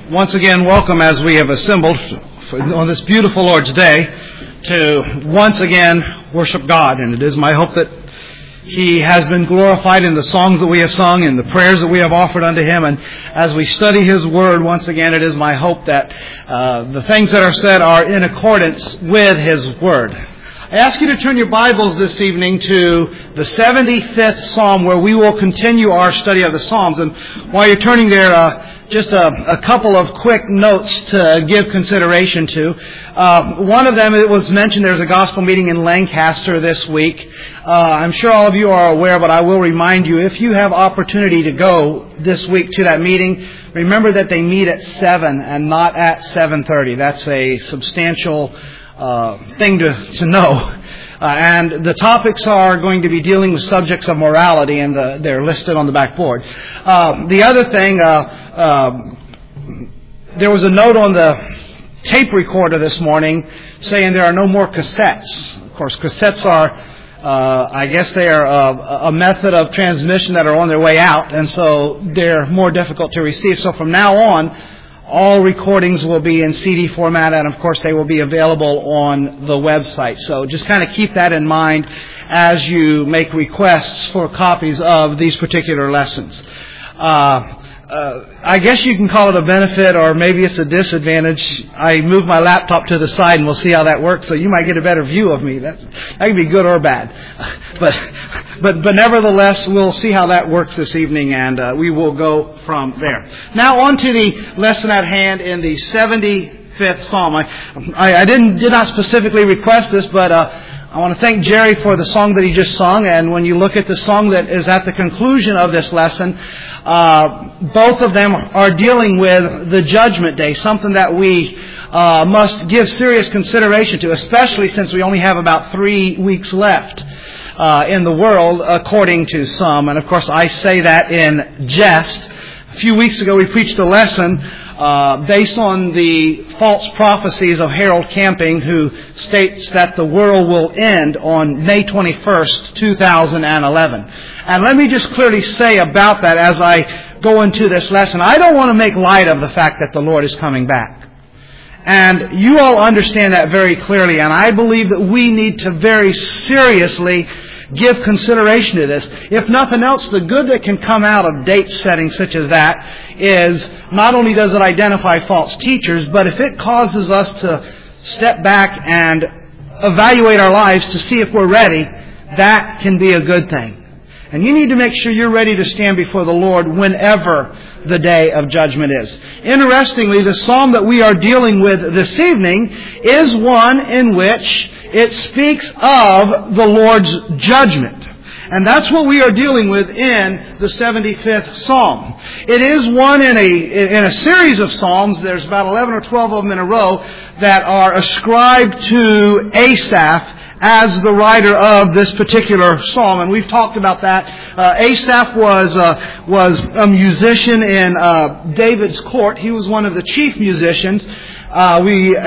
once again welcome as we have assembled on this beautiful Lord's Day to once again worship God. And it is my hope that He has been glorified in the songs that we have sung and the prayers that we have offered unto Him. And as we study His Word, once again, it is my hope that the things that are said are in accordance with His Word. I ask you to turn your Bibles this evening to the 75th Psalm, where we will continue our study of the Psalms. And while you're turning there, just a couple of quick notes to give consideration to. One of them, it was mentioned there's a gospel meeting in Lancaster this week. I'm sure all of you are aware, but I will remind you, if you have opportunity to go this week to that meeting, remember that they meet at 7 and not at 7:30. That's a substantial thing to know. And the topics are going to be dealing with subjects of morality, and they're listed on the backboard. The other thing, there was a note on the tape recorder this morning saying there are no more cassettes. Of course, cassettes are, I guess they are a method of transmission that are on their way out, and so they're more difficult to receive. So from now on, all recordings will be in CD format, and of course they will be available on the website. So just kind of keep that in mind as you make requests for copies of these particular lessons. I guess you can call it a benefit, or maybe it's a disadvantage. I moved my laptop to the side, and we'll see how that works, so you might get a better view of me. That can be good or bad. But nevertheless, we'll see how that works this evening, and we will go from there. Now on to the lesson at hand in the 75th Psalm. I did not specifically request this, but I want to thank Jerry for the song that he just sung. And when you look at the song that is at the conclusion of this lesson, both of them are dealing with the Judgment Day, something that we must give serious consideration to, especially since we only have about 3 weeks left in the world, according to some. And of course, I say that in jest. A few weeks ago, we preached a lesson based on the false prophecies of Harold Camping, who states that the world will end on May 21st, 2011. And let me just clearly say about that as I go into this lesson, I don't want to make light of the fact that the Lord is coming back. And you all understand that very clearly, and I believe that we need to very seriously give consideration to this. If nothing else, the good that can come out of date setting such as that is not only does it identify false teachers, but if it causes us to step back and evaluate our lives to see if we're ready, that can be a good thing. And you need to make sure you're ready to stand before the Lord whenever the day of judgment is. Interestingly, the psalm that we are dealing with this evening is one in which it speaks of the Lord's judgment. And that's what we are dealing with in the 75th Psalm. It is one in a series of psalms. There's about 11 or 12 of them in a row that are ascribed to Asaph as the writer of this particular psalm, and we've talked about that. Asaph was a musician in David's court. He was one of the chief musicians. So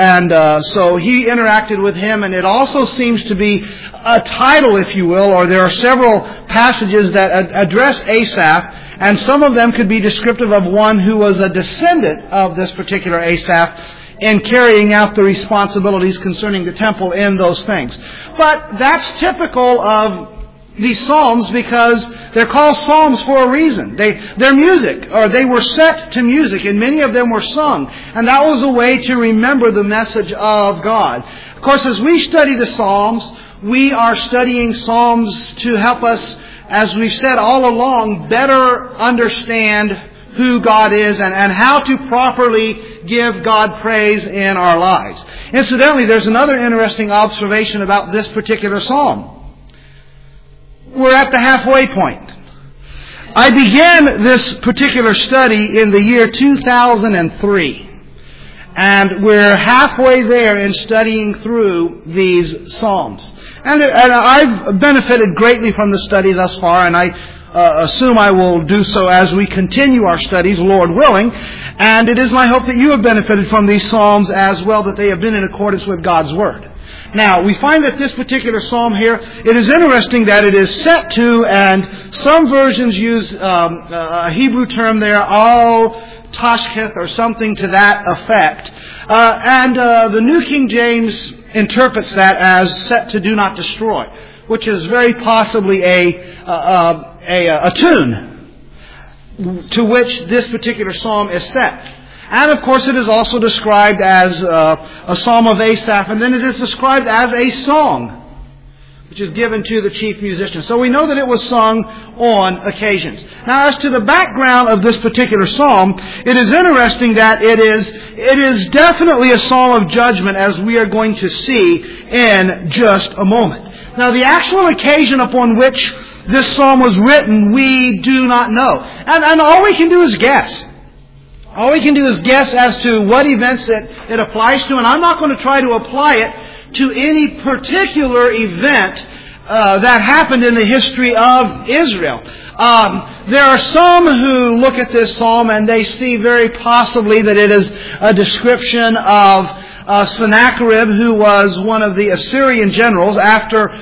he interacted with him, and it also seems to be a title, if you will, or there are several passages that address Asaph, and some of them could be descriptive of one who was a descendant of this particular Asaph in carrying out the responsibilities concerning the temple in those things. But that's typical of these psalms because they're called psalms for a reason. They're music, or they were set to music, and many of them were sung. And that was a way to remember the message of God. Of course, as we study the psalms, we are studying psalms to help us, as we've said all along, better understand who God is and how to properly give God praise in our lives. Incidentally, there's another interesting observation about this particular psalm. We're at the halfway point. I began this particular study in the year 2003. And we're halfway there in studying through these psalms. And I've benefited greatly from the study thus far, and I assume I will do so as we continue our studies, Lord willing. And it is my hope that you have benefited from these psalms as well, that they have been in accordance with God's Word. Now, we find that this particular psalm here, it is interesting that it is set to, and some versions use a Hebrew term there, Tashketh or something to that effect. And the New King James interprets that as set to do not destroy, which is very possibly a tune to which this particular psalm is set. And of course it is also described as a psalm of Asaph, and then it is described as a song, which is given to the chief musician. So we know that it was sung on occasions. Now, as to the background of this particular psalm, it is interesting that it is definitely a psalm of judgment, as we are going to see in just a moment. Now, the actual occasion upon which this psalm was written, we do not know. And all we can do is guess. All we can do is guess as to what events it applies to, and I'm not going to try to apply it to any particular event that happened in the history of Israel. There are some who look at this psalm and they see very possibly that it is a description of Sennacherib, who was one of the Assyrian generals after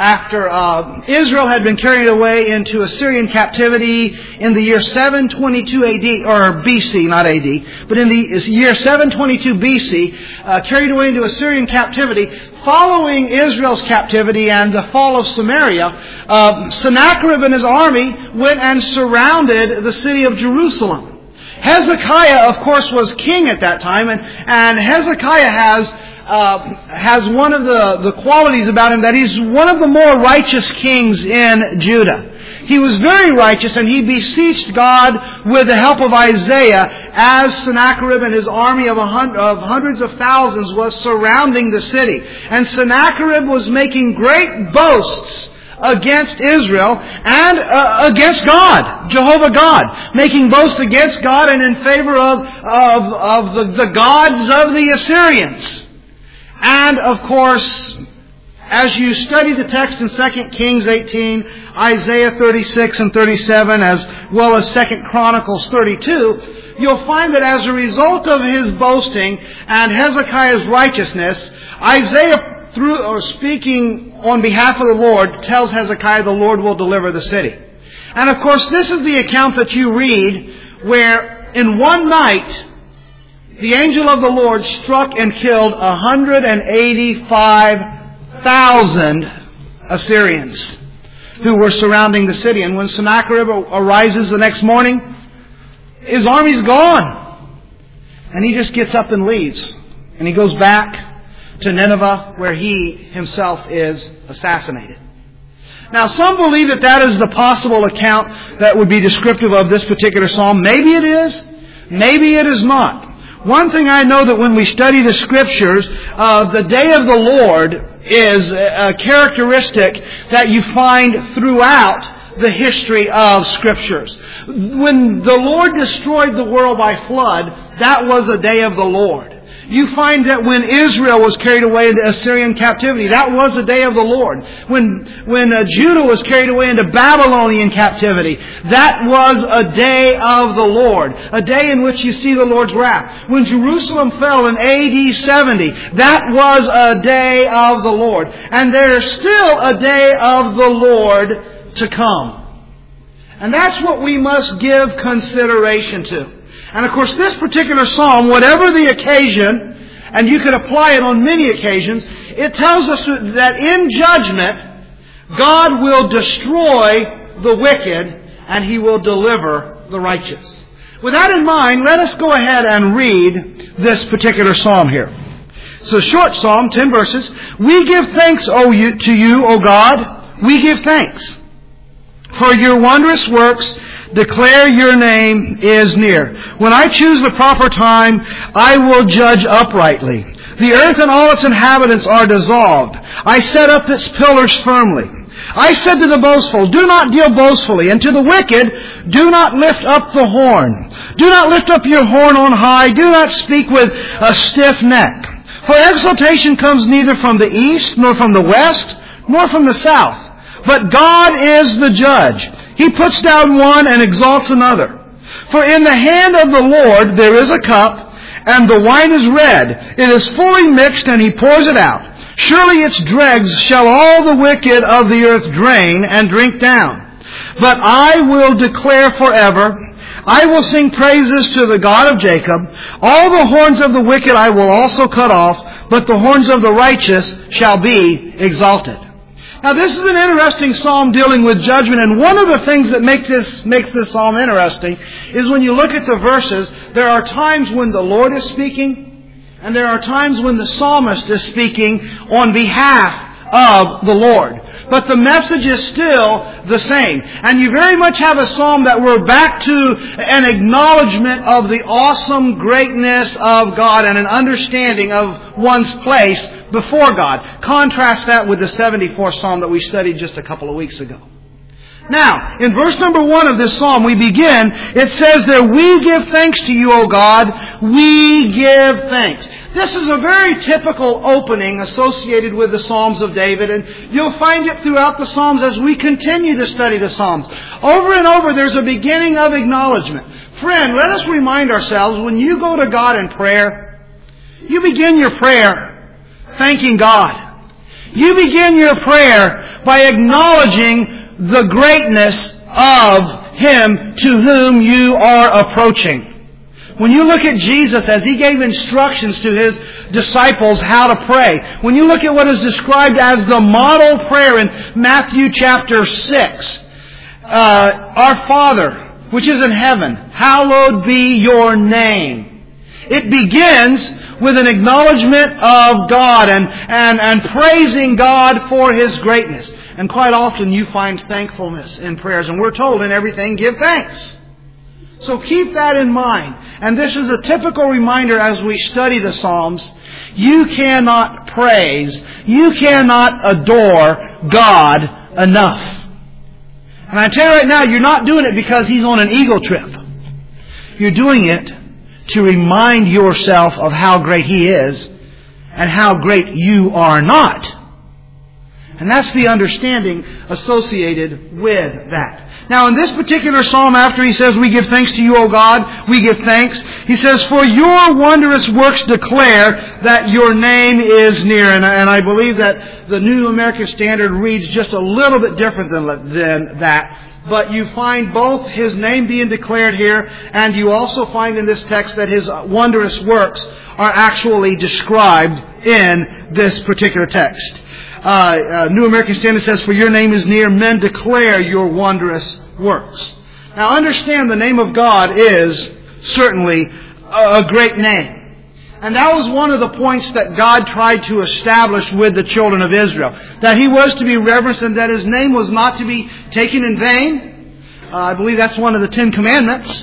Israel had been carried away into Assyrian captivity in the year 722 AD, or BC, not AD, but in the year 722 BC, carried away into Assyrian captivity. Following Israel's captivity and the fall of Samaria, Sennacherib and his army went and surrounded the city of Jerusalem. Hezekiah, of course, was king at that time, and Hezekiah has one of the qualities about him that he's one of the more righteous kings in Judah. He was very righteous, and he beseeched God with the help of Isaiah as Sennacherib and his army of hundreds of thousands was surrounding the city. And Sennacherib was making great boasts against Israel and against God, Jehovah God, making boasts against God and in favor of the gods of the Assyrians. And of course, as you study the text in 2 Kings 18, Isaiah 36 and 37, as well as 2 Chronicles 32, you'll find that as a result of his boasting and Hezekiah's righteousness, Isaiah, speaking on behalf of the Lord, tells Hezekiah the Lord will deliver the city. And of course, this is the account that you read where in one night the angel of the Lord struck and killed 185,000 Assyrians who were surrounding the city. And when Sennacherib arises the next morning, his army's gone. And he just gets up and leaves. And he goes back to Nineveh, where he himself is assassinated. Now, some believe that is the possible account that would be descriptive of this particular psalm. Maybe it is. Maybe it is not. One thing I know that when we study the Scriptures, the day of the Lord is a characteristic that you find throughout the history of Scriptures. When the Lord destroyed the world by flood, that was a day of the Lord. You find that when Israel was carried away into Assyrian captivity, that was a day of the Lord. When Judah was carried away into Babylonian captivity, that was a day of the Lord. A day in which you see the Lord's wrath. When Jerusalem fell in AD 70, that was a day of the Lord. And there's still a day of the Lord to come. And that's what we must give consideration to. And of course, this particular psalm, whatever the occasion, and you could apply it on many occasions, it tells us that in judgment, God will destroy the wicked and He will deliver the righteous. With that in mind, let us go ahead and read this particular psalm here. It's a short psalm, 10 verses. We give thanks to you, O God. We give thanks. For your wondrous works declare your name is near. When I choose the proper time, I will judge uprightly. The earth and all its inhabitants are dissolved. I set up its pillars firmly. I said to the boastful, do not deal boastfully, and to the wicked, do not lift up the horn. Do not lift up your horn on high. Do not speak with a stiff neck. For exaltation comes neither from the east, nor from the west, nor from the south. But God is the judge. He puts down one and exalts another. For in the hand of the Lord there is a cup, and the wine is red. It is fully mixed, and He pours it out. Surely its dregs shall all the wicked of the earth drain and drink down. But I will declare forever, I will sing praises to the God of Jacob. All the horns of the wicked I will also cut off, but the horns of the righteous shall be exalted. Now this is an interesting psalm dealing with judgment, and one of the things that makes this psalm interesting is when you look at the verses, there are times when the Lord is speaking, and there are times when the psalmist is speaking on behalf of the Lord. But the message is still the same. And you very much have a psalm that we're back to an acknowledgement of the awesome greatness of God and an understanding of one's place before God. Contrast that with the 74th Psalm that we studied just a couple of weeks ago. Now, in verse number 1 of this psalm, we begin, it says there, we give thanks to you, O God, we give thanks. This is a very typical opening associated with the Psalms of David, and you'll find it throughout the Psalms as we continue to study the Psalms. Over and over, there's a beginning of acknowledgement. Friend, let us remind ourselves, when you go to God in prayer, you begin your prayer thanking God. You begin your prayer by acknowledging the greatness of Him to whom you are approaching. When you look at Jesus as He gave instructions to His disciples how to pray, when you look at what is described as the model prayer in Matthew chapter 6, Our Father, which is in heaven, hallowed be your name. It begins with an acknowledgement of God and praising God for His greatness. And quite often you find thankfulness in prayers. And we're told in everything, give thanks. So keep that in mind. And this is a typical reminder as we study the Psalms. You cannot praise, you cannot adore God enough. And I tell you right now, you're not doing it because He's on an ego trip. You're doing it to remind yourself of how great He is and how great you are not. And that's the understanding associated with that. Now in this particular psalm, after he says, we give thanks to you, O God, we give thanks, he says, for your wondrous works declare that your name is near. And I believe that the New American Standard reads just a little bit different than that. But you find both His name being declared here, and you also find in this text that His wondrous works are actually described in this particular text. New American Standard says, for your name is near, men declare your wondrous works. Now understand the name of God is certainly a great name. And that was one of the points that God tried to establish with the children of Israel. That He was to be reverenced and that His name was not to be taken in vain. I believe that's one of the 10 Commandments.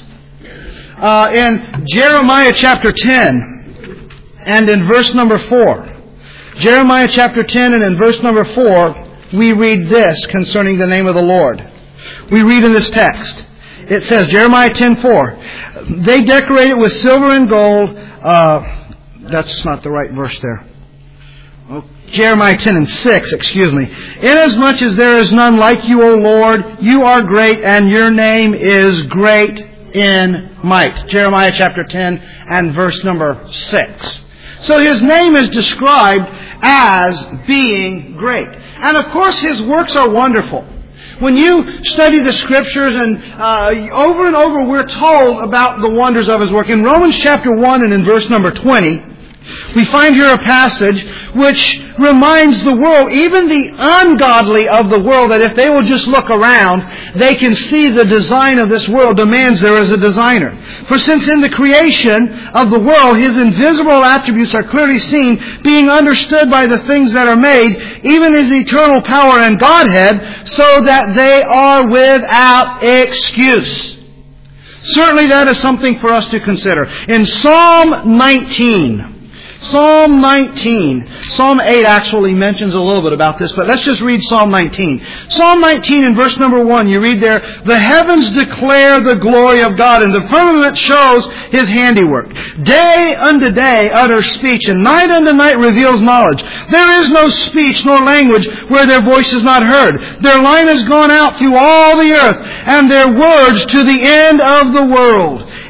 In Jeremiah chapter 10 and in verse number 4. Jeremiah chapter 10 and in verse number 4, we read this concerning the name of the Lord. We read in this text. It says, Jeremiah 10:4, they decorate it with silver and gold. That's not the right verse there. Oh, Jeremiah 10:6, excuse me. Inasmuch as there is none like you, O Lord, you are great, and your name is great in might. Jeremiah chapter 10 and verse number 6. So His name is described as being great. And of course His works are wonderful. When you study the Scriptures and over and over we're told about the wonders of His work. In Romans chapter 1 and in verse number 20, we find here a passage which reminds the world, even the ungodly of the world, that if they will just look around, they can see the design of this world demands there is a designer. For since in the creation of the world His invisible attributes are clearly seen, being understood by the things that are made, even His eternal power and Godhead, so that they are without excuse. Certainly that is something for us to consider. In Psalm 19, Psalm 8 actually mentions a little bit about this, but let's just read Psalm 19. Psalm 19 in verse number 1, you read there, the heavens declare the glory of God, and the firmament shows His handiwork. Day unto day utters speech, and night unto night reveals knowledge. There is no speech nor language where their voice is not heard. Their line has gone out through all the earth, and their words to the end of the world.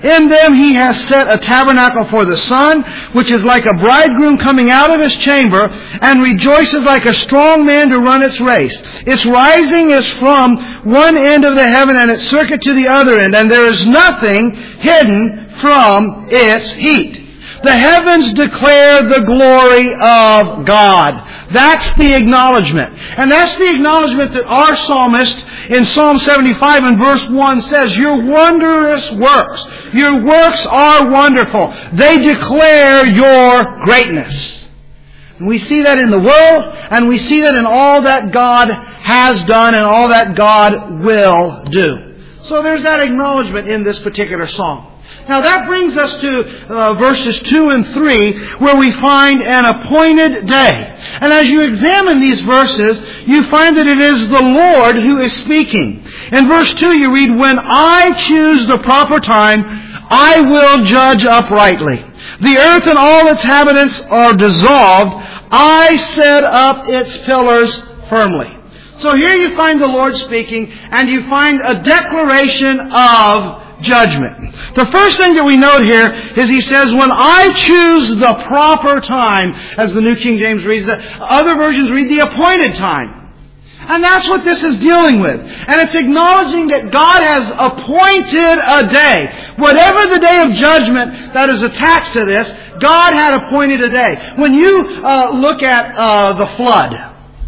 In them He has set a tabernacle for the sun, which is like a bridegroom coming out of his chamber, and rejoices like a strong man to run its race. Its rising is from one end of the heaven, and its circuit to the other end, and there is nothing hidden from its heat. The heavens declare the glory of God. That's the acknowledgement. And that's the acknowledgement that our psalmist in Psalm 75 and verse 1 says, your wondrous works, your works are wonderful. They declare your greatness. And we see that in the world, and we see that in all that God has done and all that God will do. So there's that acknowledgement in this particular psalm. Now that brings us to verses 2 and 3, where we find an appointed day. And as you examine these verses, you find that it is the Lord who is speaking. In verse 2 you read, when I choose the proper time, I will judge uprightly. The earth and all its inhabitants are dissolved. I set up its pillars firmly. So here you find the Lord speaking, and you find a declaration of judgment. The first thing that we note here is He says, when I choose the proper time, as the New King James reads it. Other versions read the appointed time. And that's what this is dealing with. And it's acknowledging that God has appointed a day. Whatever the day of judgment that is attached to this, God had appointed a day. When you look at the flood,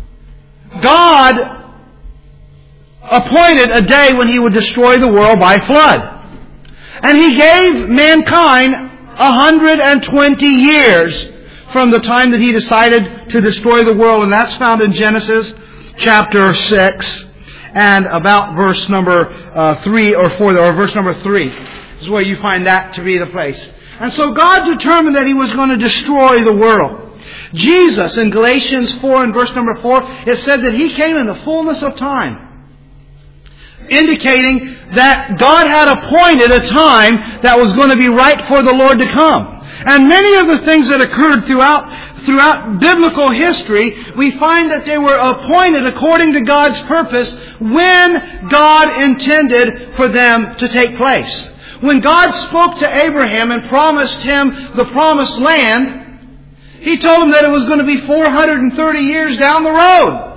God appointed a day when He would destroy the world by flood. And He gave mankind 120 years from the time that He decided to destroy the world. And that's found in Genesis chapter 6 and about verse number 3 or 4, or verse number 3 is where you find that to be the place. And so God determined that He was going to destroy the world. Jesus, in Galatians 4 and verse number 4, it said that He came in the fullness of time, indicating that God had appointed a time that was going to be right for the Lord to come. And many of the things that occurred throughout biblical history, we find that they were appointed according to God's purpose when God intended for them to take place. When God spoke to Abraham and promised him the promised land, He told him that it was going to be 430 years down the road.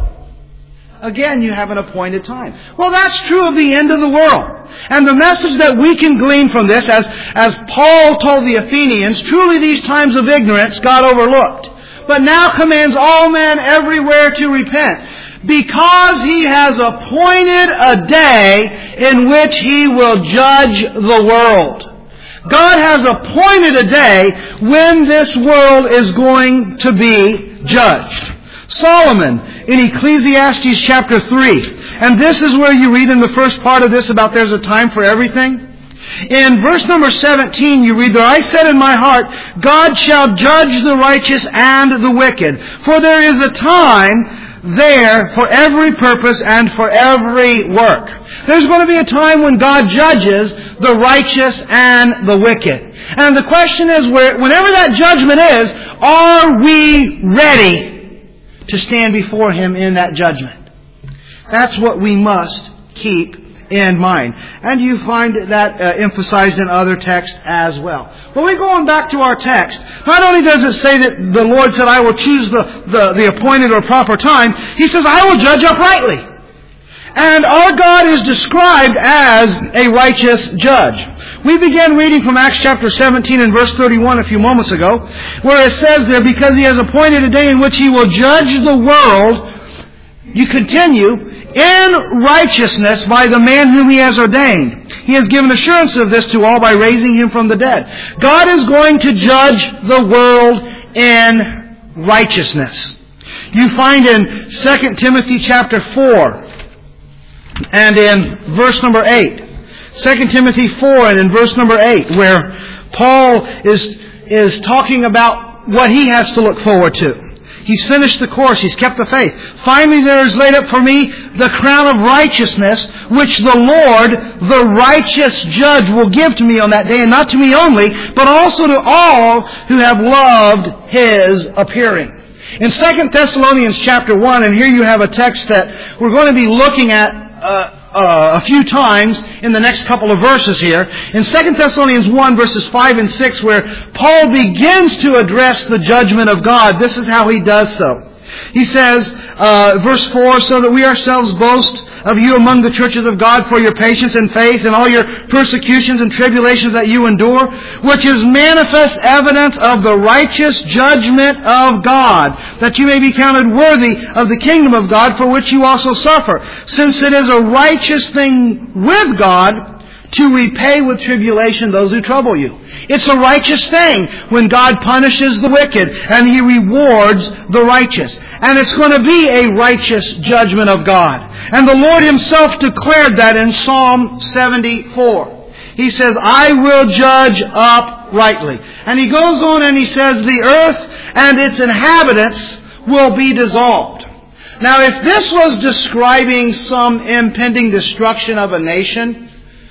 Again, you have an appointed time. Well, that's true of the end of the world. And the message that we can glean from this, as Paul told the Athenians, truly these times of ignorance God overlooked, but now commands all men everywhere to repent, because He has appointed a day in which He will judge the world. God has appointed a day when this world is going to be judged. Solomon in Ecclesiastes chapter 3. And this is where you read in the first part of this about there's a time for everything. In verse number 17 you read there, I said in my heart, God shall judge the righteous and the wicked. For there is a time there for every purpose and for every work. There's going to be a time when God judges the righteous and the wicked. And the question is, whenever that judgment is, are we ready to stand before Him in that judgment? That's what we must keep in mind. And you find that emphasized in other texts as well. But we're going back to our text. Not only does it say that the Lord said, I will choose the appointed or proper time, He says, I will judge uprightly. And our God is described as a righteous judge. We began reading from Acts chapter 17 and verse 31 a few moments ago, where it says there, because He has appointed a day in which He will judge the world, you continue, in righteousness by the man whom He has ordained. He has given assurance of this to all by raising Him from the dead. God is going to judge the world in righteousness. You find in 2 Timothy chapter 4 and in verse number 8. 2 Timothy 4 and in verse number 8, where Paul is talking about what he has to look forward to. He's finished the course. He's kept the faith. Finally, there is laid up for me the crown of righteousness, which the Lord, the righteous judge, will give to me on that day, and not to me only, but also to all who have loved His appearing. In 2 Thessalonians chapter 1, and here you have a text that we're going to be looking at a few times in the next couple of verses here. In 2 Thessalonians 1 verses 5 and 6, where Paul begins to address the judgment of God, this is how he does so. He says, verse 4, so that we ourselves boast of you among the churches of God for your patience and faith and all your persecutions and tribulations that you endure, which is manifest evidence of the righteous judgment of God, that you may be counted worthy of the kingdom of God for which you also suffer, since it is a righteous thing with God to repay with tribulation those who trouble you. It's a righteous thing when God punishes the wicked and He rewards the righteous. And it's going to be a righteous judgment of God. And the Lord Himself declared that in Psalm 74. He says, I will judge uprightly. And He goes on and He says, the earth and its inhabitants will be dissolved. Now, if this was describing some impending destruction of a nation,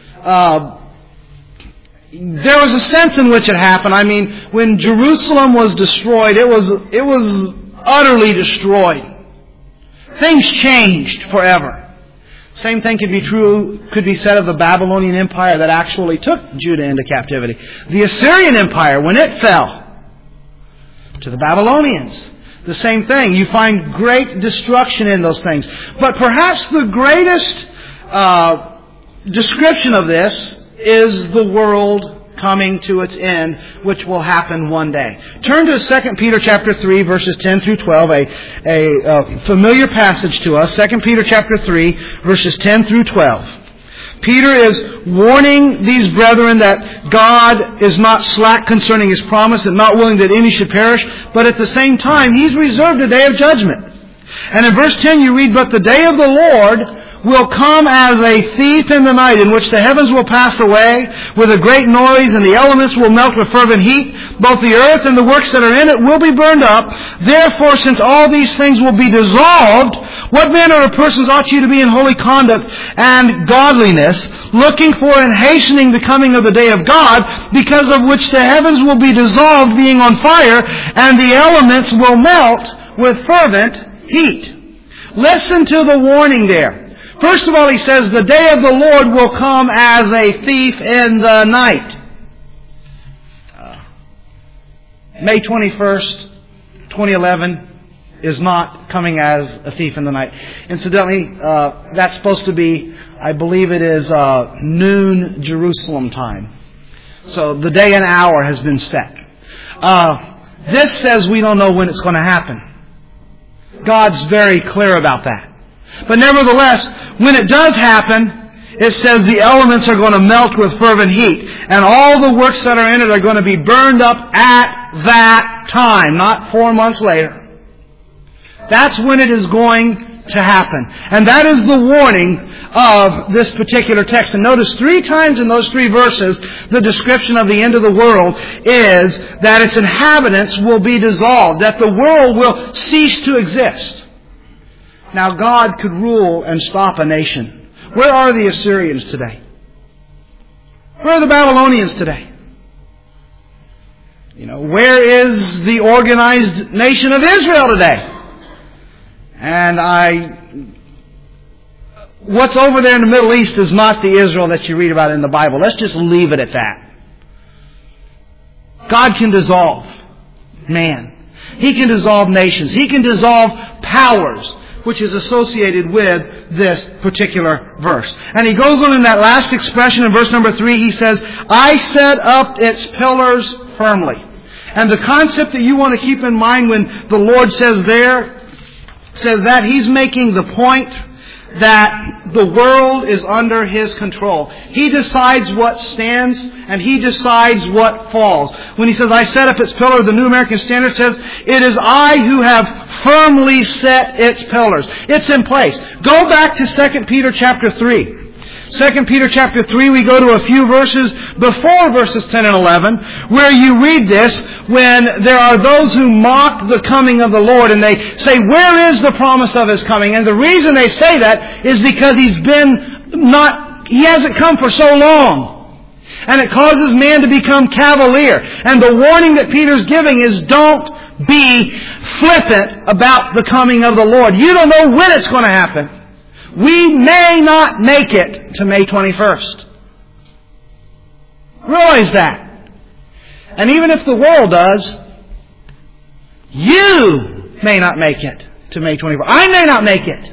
there was a sense in which it happened. I mean, when Jerusalem was destroyed, it was utterly destroyed. Things changed forever. Same thing could be said of the Babylonian Empire that actually took Judah into captivity. The Assyrian Empire, when it fell to the Babylonians, the same thing. You find great destruction in those things. But perhaps the greatest description of this is the world coming to its end, which will happen one day. Turn to 2 Peter chapter 3, verses 10 through 12, a familiar passage to us. 2 Peter chapter 3, verses 10 through 12. Peter is warning these brethren that God is not slack concerning His promise and not willing that any should perish, but at the same time, He's reserved a day of judgment. And in verse 10 you read, but the day of the Lord will come as a thief in the night, in which the heavens will pass away with a great noise, and the elements will melt with fervent heat. Both the earth and the works that are in it will be burned up. Therefore, since all these things will be dissolved, what manner of persons ought you to be in holy conduct and godliness, looking for and hastening the coming of the day of God, because of which the heavens will be dissolved, being on fire, and the elements will melt with fervent heat. Listen to the warning there. First of all, he says, the day of the Lord will come as a thief in the night. May 21st, 2011 is not coming as a thief in the night. Incidentally, that's supposed to be, I believe it is noon Jerusalem time. So the day and hour has been set. This says we don't know when it's going to happen. God's very clear about that. But nevertheless, when it does happen, it says the elements are going to melt with fervent heat. And all the works that are in it are going to be burned up at that time, not 4 months later. That's when it is going to happen. And that is the warning of this particular text. And notice 3 times in those 3 verses, the description of the end of the world is that its inhabitants will be dissolved, that the world will cease to exist. Now, God could rule and stop a nation. Where are the Assyrians today? Where are the Babylonians today? Where is the organized nation of Israel today? And what's over there in the Middle East is not the Israel that you read about in the Bible. Let's just leave it at that. God can dissolve man. He can dissolve nations. He can dissolve powers, which is associated with this particular verse. And he goes on in that last expression in verse number 3, he says, I set up its pillars firmly. And the concept that you want to keep in mind when the Lord says that He's making the point that the world is under His control. He decides what stands and He decides what falls. When He says, I set up its pillar, the New American Standard says, it is I who have firmly set its pillars. It's in place. Go back to 2 Peter chapter 3. 2 Peter chapter 3, we go to a few verses before verses 10 and 11, where you read this when there are those who mock the coming of the Lord, and they say, where is the promise of His coming? And the reason they say that is because He hasn't come for so long. And it causes man to become cavalier. And the warning that Peter's giving is, don't be flippant about the coming of the Lord. You don't know when it's going to happen. we may not make it to May 21st. Realize that. And even if the world does, you may not make it to May 21st. I may not make it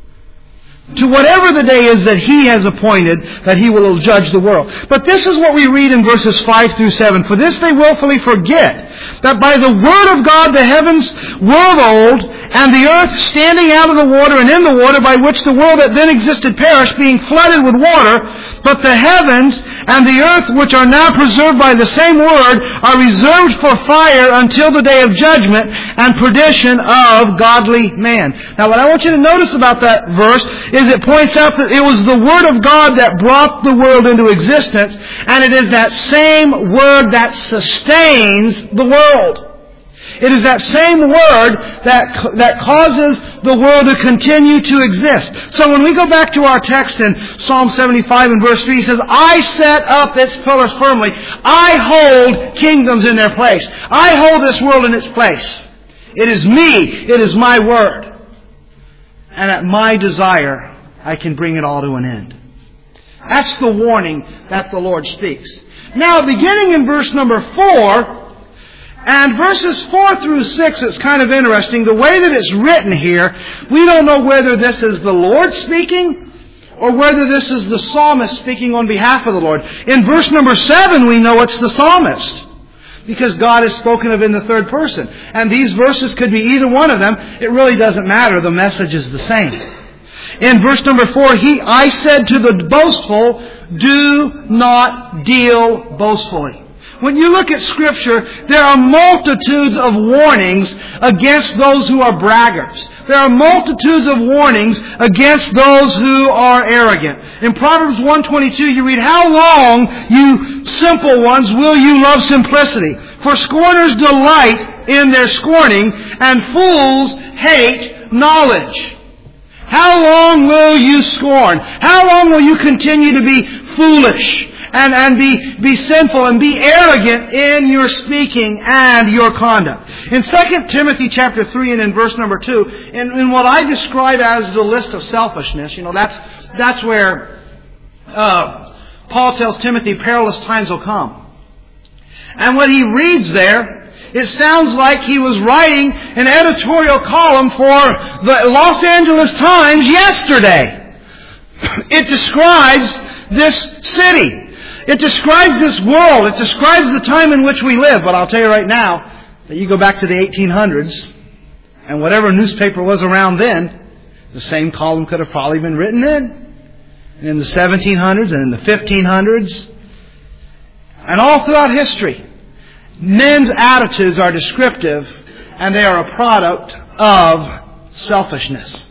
to whatever the day is that He has appointed that He will judge the world. But this is what we read in verses 5 through 7. For this they willfully forget, that by the word of God the heavens were of old, and the earth standing out of the water and in the water, by which the world that then existed perished, being flooded with water. But the heavens and the earth, which are now preserved by the same word, are reserved for fire until the day of judgment and perdition of godly man. Now what I want you to notice about that verse is it points out that it was the Word of God that brought the world into existence, and it is that same Word that sustains the world. It is that same Word that causes the world to continue to exist. So when we go back to our text in Psalm 75 and verse 3, he says, I set up its pillars firmly. I hold kingdoms in their place. I hold this world in its place. It is me. It is my Word. And at my desire, I can bring it all to an end. That's the warning that the Lord speaks. Now, beginning in verse number 4, and verses 4 through 6, it's kind of interesting. The way that it's written here, we don't know whether this is the Lord speaking or whether this is the psalmist speaking on behalf of the Lord. In verse number 7, we know it's the psalmist, because God is spoken of in the third person. And these verses could be either one of them. It really doesn't matter. The message is the same. In verse number 4, I said to the boastful, do not deal boastfully. When you look at Scripture, there are multitudes of warnings against those who are braggarts. There are multitudes of warnings against those who are arrogant. In Proverbs 1:22, you read, how long, you simple ones, will you love simplicity? For scorners delight in their scorning, and fools hate knowledge. How long will you scorn? How long will you continue to be foolish and be sinful and be arrogant in your speaking and your conduct? In 2 Timothy chapter 3 and in verse number 2, in what I describe as the list of selfishness, that's where Paul tells Timothy perilous times will come. And what he reads there, it sounds like he was writing an editorial column for the Los Angeles Times yesterday. It describes this city. It describes this world. It describes the time in which we live. But I'll tell you right now that you go back to the 1800s, and whatever newspaper was around then, the same column could have probably been written then. And in the 1700s and in the 1500s, and all throughout history. Men's attitudes are descriptive, and they are a product of selfishness.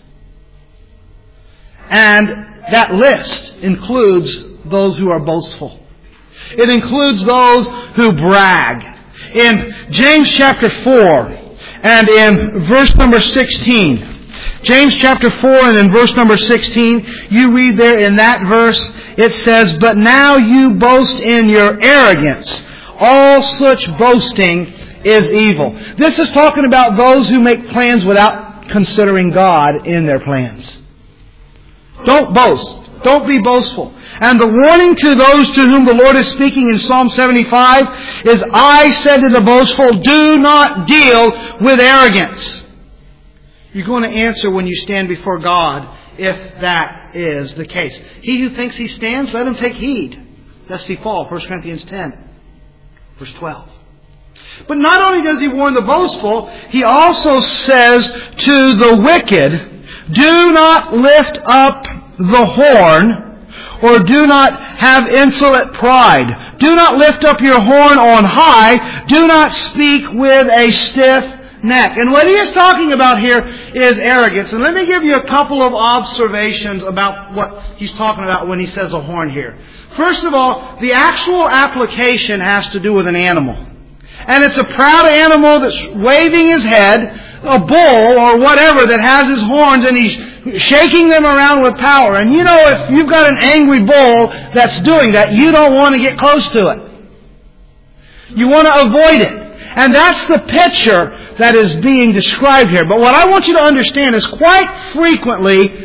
And that list includes those who are boastful. It includes those who brag. In James chapter 4 and in verse number 16, James chapter 4 and in verse number 16, you read there in that verse, it says, but now you boast in your arrogance. All such boasting is evil. This is talking about those who make plans without considering God in their plans. Don't boast. Don't be boastful. And the warning to those to whom the Lord is speaking in Psalm 75 is, I said to the boastful, do not deal with arrogance. You're going to answer when you stand before God if that is the case. He who thinks he stands, let him take heed lest he fall. 1 Corinthians 10. Verse 12. But not only does he warn the boastful, he also says to the wicked, do not lift up the horn, or do not have insolent pride. Do not lift up your horn on high. Do not speak with a stiff neck. And what he is talking about here is arrogance. And let me give you a couple of observations about what he's talking about when he says a horn here. First of all, the actual application has to do with an animal. And it's a proud animal that's waving his head, a bull or whatever that has his horns, and he's shaking them around with power. And you know, if you've got an angry bull that's doing that, you don't want to get close to it. You want to avoid it. And that's the picture that is being described here. But what I want you to understand is quite frequently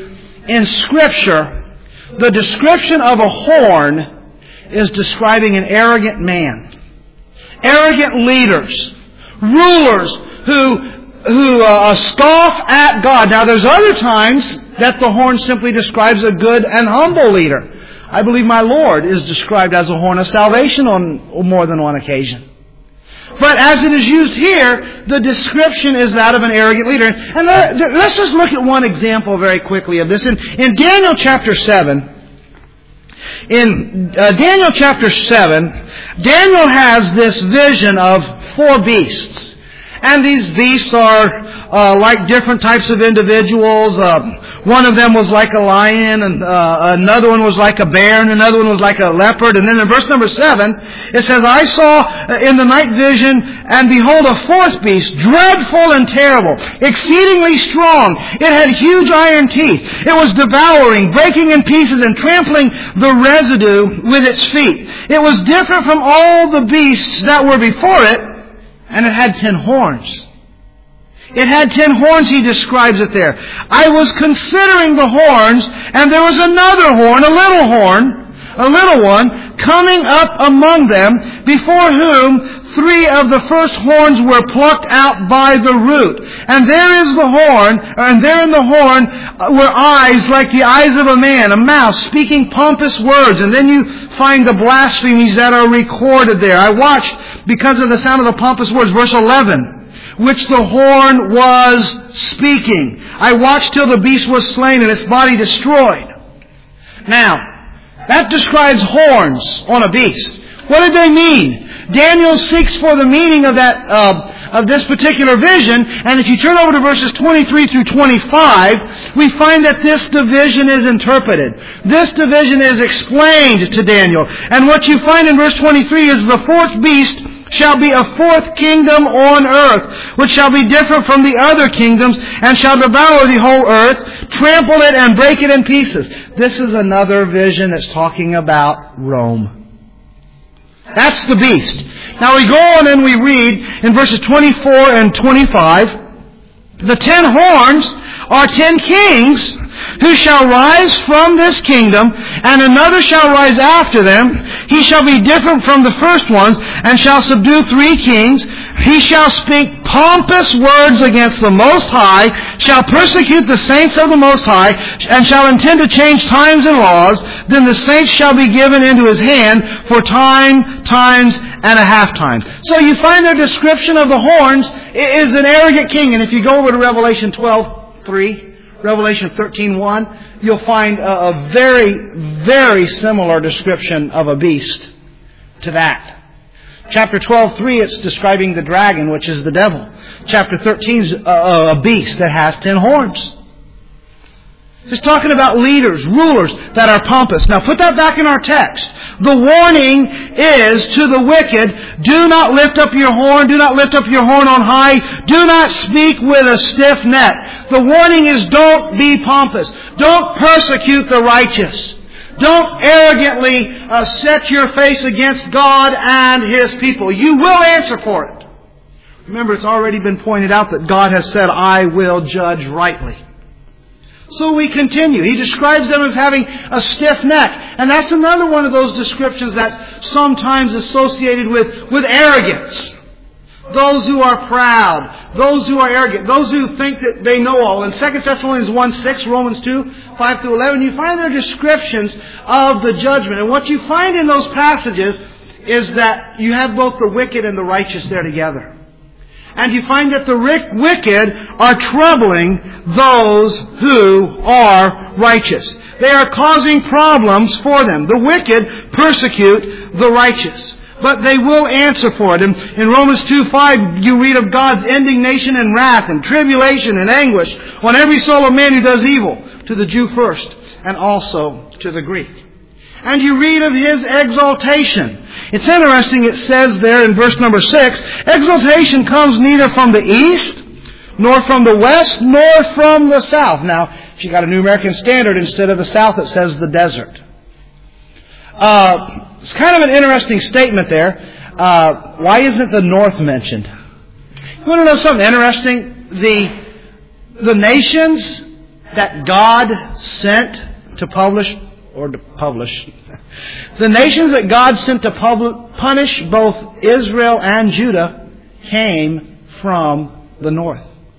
in Scripture, the description of a horn is describing an arrogant man. Arrogant leaders. Rulers who scoff at God. Now there's other times that the horn simply describes a good and humble leader. I believe my Lord is described as a horn of salvation on more than one occasion. But as it is used here, the description is that of an arrogant leader. And let's just look at one example very quickly of this. In Daniel chapter 7, Daniel has this vision of 4 beasts. And these beasts are like different types of individuals. One of them was like a lion, and another one was like a bear, and another one was like a leopard. And then in verse number 7, it says, I saw in the night vision, and behold, a 4th beast, dreadful and terrible, exceedingly strong. It had huge iron teeth. It was devouring, breaking in pieces, and trampling the residue with its feet. It was different from all the beasts that were before it, and it had 10 horns. It had 10 horns, he describes it there. I was considering the horns, and there was another horn, a little one, coming up among them, before whom 3 of the first horns were plucked out by the root. And there in the horn were eyes like the eyes of a man, a mouth, speaking pompous words. And then you find the blasphemies that are recorded there. I watched because of the sound of the pompous words, verse 11. Which the horn was speaking. I watched till the beast was slain and its body destroyed. Now, that describes horns on a beast. What did they mean? Daniel seeks for the meaning of of this particular vision, and if you turn over to verses 23 through 25, we find that this division is interpreted. This division is explained to Daniel. And what you find in verse 23 is the 4th beast shall be a 4th kingdom on earth, which shall be different from the other kingdoms, and shall devour the whole earth, trample it, and break it in pieces. This is another vision that's talking about Rome. That's the beast. Now we go on and we read in verses 24 and 25, the 10 horns are 10 kings who shall rise from this kingdom, and another shall rise after them. He shall be different from the first ones, and shall subdue 3 kings. He shall speak pompous words against the Most High, shall persecute the saints of the Most High, and shall intend to change times and laws. Then the saints shall be given into his hand for times, and a half time. So you find their description of the horns is an arrogant king. And if you go over to Revelation 12:3, Revelation 13:1, you'll find a very, very similar description of a beast to that. Chapter 12:3, it's describing the dragon, which is the devil. Chapter 13 is a beast that has 10 horns. It's talking about leaders, rulers that are pompous. Now put that back in our text. The warning is to the wicked, do not lift up your horn, do not lift up your horn on high, do not speak with a stiff neck. The warning is don't be pompous. Don't persecute the righteous. Don't arrogantly set your face against God and His people. You will answer for it. Remember, it's already been pointed out that God has said, I will judge rightly. So we continue. He describes them as having a stiff neck. And that's another one of those descriptions that's sometimes associated with arrogance. Those who are proud. Those who are arrogant. Those who think that they know all. In 2 Thessalonians 1:6, Romans 2:5 through 11, you find their descriptions of the judgment. And what you find in those passages is that you have both the wicked and the righteous there together. And you find that the wicked are troubling those who are righteous. They are causing problems for them. The wicked persecute the righteous. But they will answer for it. In Romans 2:5, you read of God's indignation and wrath and tribulation and anguish on every soul of man who does evil, to the Jew first, and also to the Greek. And you read of His exaltation. It's interesting, it says there in verse number 6, exaltation comes neither from the east, nor from the west, nor from the south. Now, if you got a New American Standard, instead of the south, it says the desert. It's kind of an interesting statement there. Why isn't the north mentioned? You want to know something interesting? The nations that God sent to publish, the nations that God sent to punish both Israel and Judah came from the north.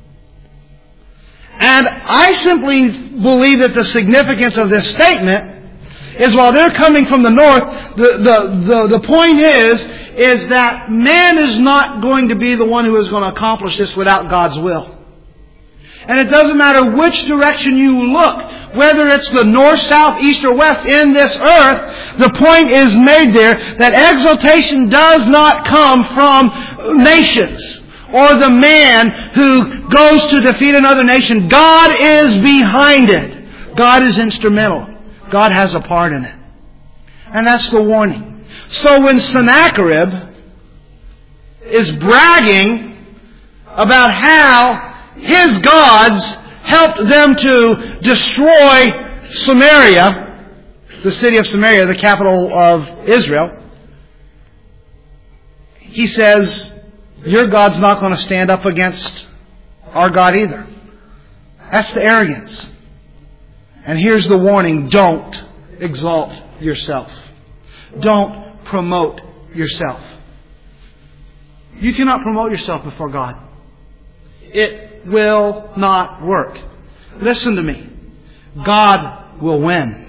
And I simply believe that the significance of this statement is while they're coming from the north, the point is that man is not going to be the one who is going to accomplish this without God's will. And it doesn't matter which direction you look, whether it's the north, south, east, or west in this earth, the point is made there that exaltation does not come from nations or the man who goes to defeat another nation. God is behind it. God is instrumental. God has a part in it. And that's the warning. So when Sennacherib is bragging about how his gods helped them to destroy Samaria, the city of Samaria, the capital of Israel, he says, your God's not going to stand up against our God either. That's the arrogance. And here's the warning. Don't exalt yourself. Don't promote yourself. You cannot promote yourself before God. It will not work. Listen to me. God will win.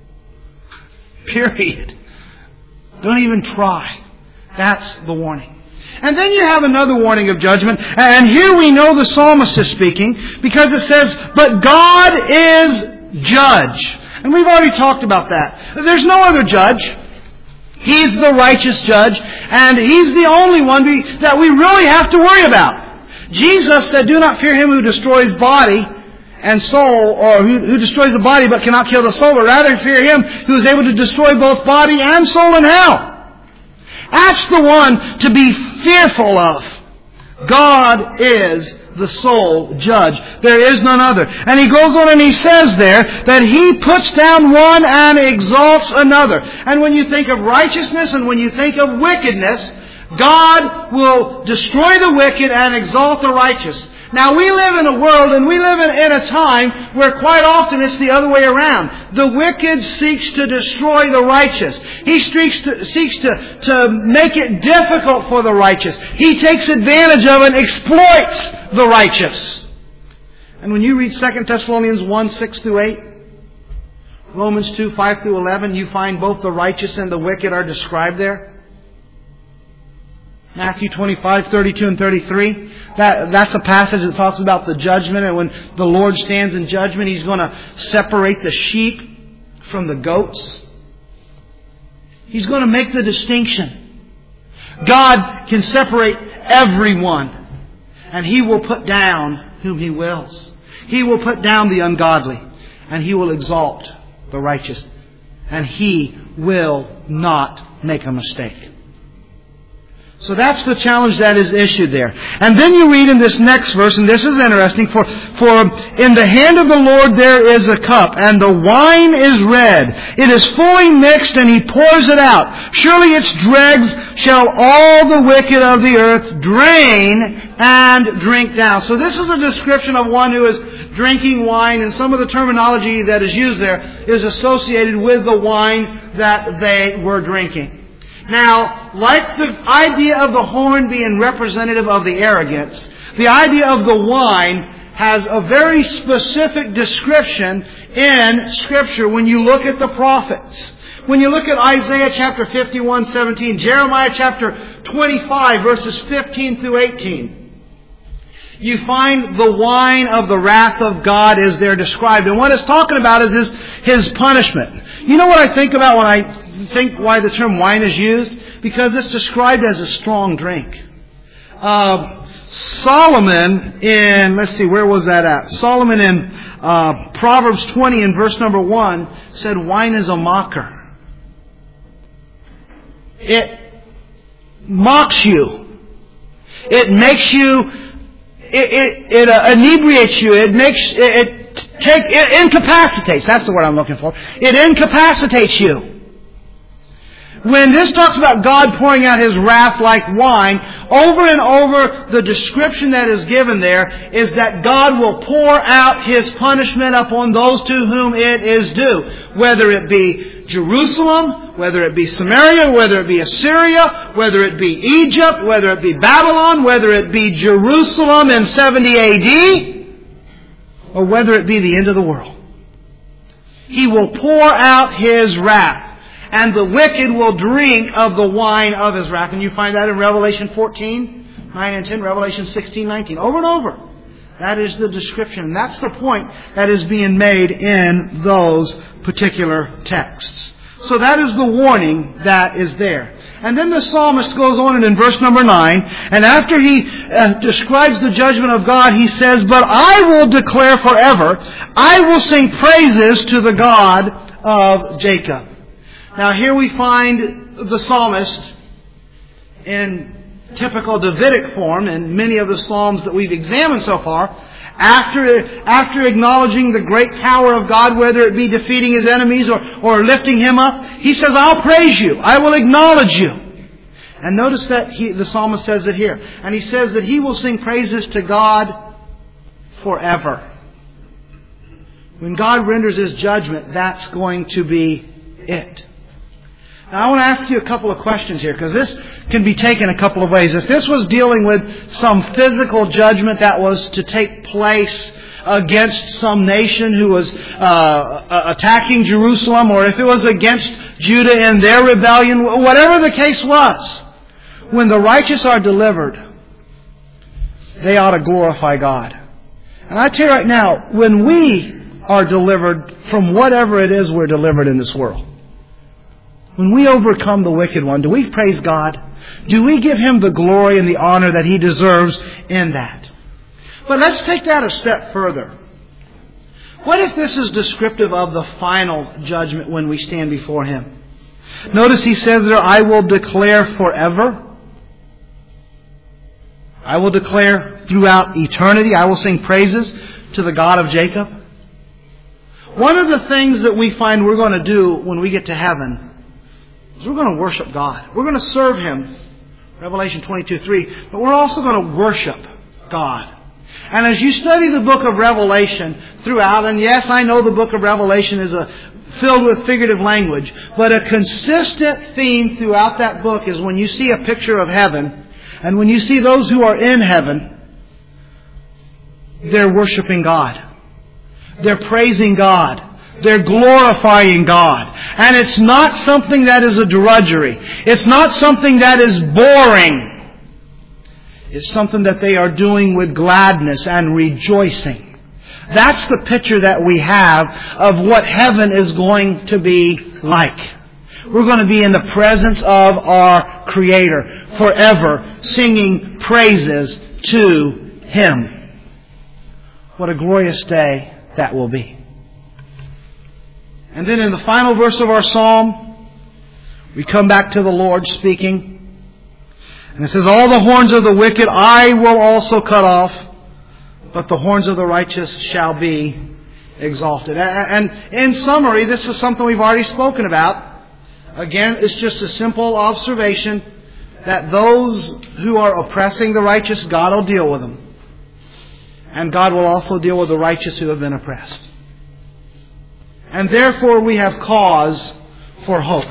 Period. Don't even try. That's the warning. And then you have another warning of judgment. And here we know the psalmist is speaking because it says, but God is judge. And we've already talked about that. There's no other judge. He's the righteous judge. And He's the only one that we really have to worry about. Jesus said, do not fear him who destroys body and soul, or who destroys the body but cannot kill the soul, but rather fear him who is able to destroy both body and soul in hell. That's the one to be fearful of. God is the sole judge. There is none other. And he goes on and he says there that he puts down one and exalts another. And when you think of righteousness and when you think of wickedness, God will destroy the wicked and exalt the righteous. Now we live in a world and we live in a time where quite often it's the other way around. The wicked seeks to destroy the righteous. He seeks to make it difficult for the righteous. He takes advantage of and exploits the righteous. And when you read 2 Thessalonians 1, 6 through 8, Romans 2, 5 through 11, you find both the righteous and the wicked are described there. Matthew 25, 32 and 33. That's a passage that talks about the judgment. And when the Lord stands in judgment, He's going to separate the sheep from the goats. He's going to make the distinction. God can separate everyone. And He will put down whom He wills. He will put down the ungodly. And He will exalt the righteous. And He will not make a mistake. So that's the challenge that is issued there. And then you read in this next verse, and this is interesting, for in the hand of the Lord there is a cup, and the wine is red. It is fully mixed, and He pours it out. Surely its dregs shall all the wicked of the earth drain and drink down. So this is a description of one who is drinking wine, and some of the terminology that is used there is associated with the wine that they were drinking. Now, like the idea of the horn being representative of the arrogance, the idea of the wine has a very specific description in Scripture when you look at the prophets. When you look at Isaiah chapter 51, 17, Jeremiah chapter 25, verses 15 through 18, you find the wine of the wrath of God is there described. And what it's talking about is His punishment. You know what I think about when I think why the term wine is used? Because it's described as a strong drink. Solomon in, let's see, where was that at? Solomon in Proverbs 20 in verse number 1 said wine is a mocker. It mocks you. It makes you, it inebriates you. It incapacitates. That's the word I'm looking for. It incapacitates you. When this talks about God pouring out His wrath like wine, over and over the description that is given there is that God will pour out His punishment upon those to whom it is due. Whether it be Jerusalem, whether it be Samaria, whether it be Assyria, whether it be Egypt, whether it be Babylon, whether it be Jerusalem in 70 AD, or whether it be the end of the world. He will pour out His wrath. And the wicked will drink of the wine of His wrath. And you find that in Revelation 14, 9 and 10, Revelation 16, 19. Over and over. That is the description. And that's the point that is being made in those particular texts. So that is the warning that is there. And then the psalmist goes on and in verse number 9, and after he describes the judgment of God, he says, "But I will declare forever, I will sing praises to the God of Jacob." Now here we find the psalmist in typical Davidic form in many of the psalms that we've examined so far. After acknowledging the great power of God, whether it be defeating His enemies or lifting Him up, he says, "I'll praise You. I will acknowledge You." And notice that the psalmist says it here. And he says that he will sing praises to God forever. When God renders His judgment, that's going to be it. Now I want to ask you a couple of questions here, because this can be taken a couple of ways. If this was dealing with some physical judgment that was to take place against some nation who was attacking Jerusalem, or if it was against Judah in their rebellion, whatever the case was, when the righteous are delivered, they ought to glorify God. And I tell you right now, when we are delivered from whatever it is we're delivered in this world, when we overcome the wicked one, do we praise God? Do we give Him the glory and the honor that He deserves in that? But let's take that a step further. What if this is descriptive of the final judgment when we stand before Him? Notice He says there, "I will declare forever." I will declare throughout eternity. I will sing praises to the God of Jacob. One of the things that we find we're going to do when we get to heaven is we're going to worship God. We're going to serve Him. Revelation 22:3. But we're also going to worship God. And as you study the book of Revelation throughout, and yes, I know the book of Revelation is filled with figurative language, but a consistent theme throughout that book is when you see a picture of heaven, and when you see those who are in heaven, they're worshiping God. They're praising God. They're glorifying God. And it's not something that is a drudgery. It's not something that is boring. It's something that they are doing with gladness and rejoicing. That's the picture that we have of what heaven is going to be like. We're going to be in the presence of our Creator forever, singing praises to Him. What a glorious day that will be. And then in the final verse of our psalm, we come back to the Lord speaking. And it says, "All the horns of the wicked I will also cut off, but the horns of the righteous shall be exalted." And in summary, this is something we've already spoken about. Again, it's just a simple observation that those who are oppressing the righteous, God will deal with them. And God will also deal with the righteous who have been oppressed. And therefore we have cause for hope.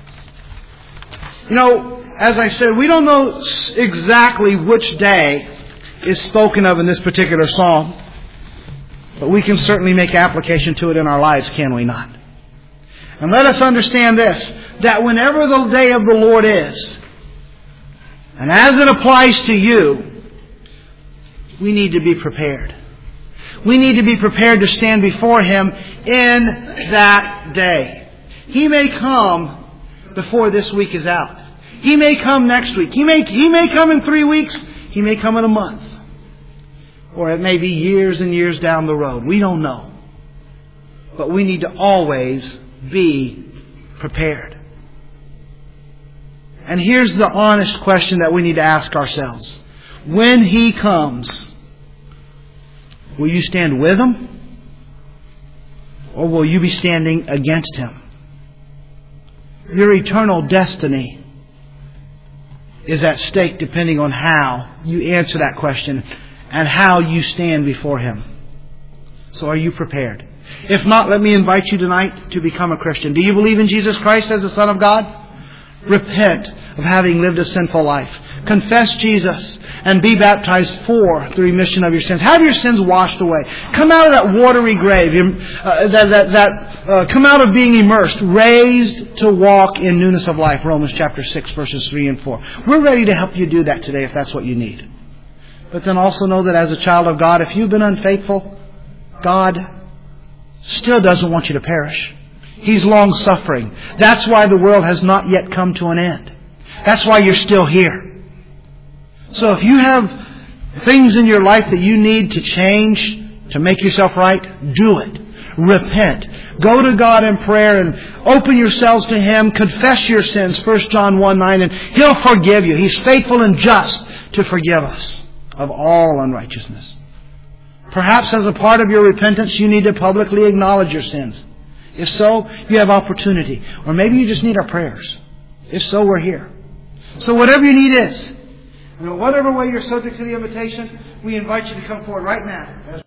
You know, as I said, we don't know exactly which day is spoken of in this particular psalm. But we can certainly make application to it in our lives, can we not? And let us understand this, that whenever the day of the Lord is, and as it applies to you, we need to be prepared. We need to be prepared to stand before Him in that day. He may come before this week is out. He may come next week. He may come in 3 weeks. He may come in a month. Or it may be years and years down the road. We don't know. But we need to always be prepared. And here's the honest question that we need to ask ourselves. When He comes, will you stand with Him? Or will you be standing against Him? Your eternal destiny is at stake depending on how you answer that question and how you stand before Him. So are you prepared? If not, let me invite you tonight to become a Christian. Do you believe in Jesus Christ as the Son of God? Repent of having lived a sinful life. Confess Jesus and be baptized for the remission of your sins. Have your sins washed away. Come out of that watery grave. Come out of being immersed, raised to walk in newness of life. Romans chapter 6, verses 3 and 4. We're ready to help you do that today if that's what you need. But then also know that as a child of God, if you've been unfaithful, God still doesn't want you to perish. He's long-suffering. That's why the world has not yet come to an end. That's why you're still here. So if you have things in your life that you need to change to make yourself right, do it. Repent. Go to God in prayer and open yourselves to Him. Confess your sins, 1 John 1:9, and He'll forgive you. He's faithful and just to forgive us of all unrighteousness. Perhaps as a part of your repentance, you need to publicly acknowledge your sins. If so, you have opportunity. Or maybe you just need our prayers. If so, we're here. So whatever your need is, whatever way you're subject to the invitation, we invite you to come forward right now.